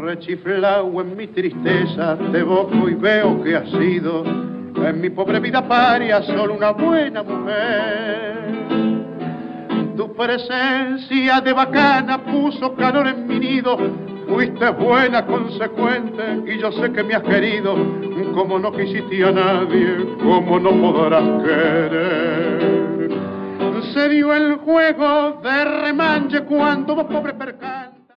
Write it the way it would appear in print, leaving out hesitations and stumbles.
rechiflao en mi tristeza, te evoco y veo que has sido en mi pobre vida paria solo una buena mujer. Tu presencia de bacana puso calor en mi nido, fuiste buena, consecuente, y yo sé que me has querido, como no quisiste a nadie, como no podrás querer. Se dio el juego de remanche cuando vos, pobre percal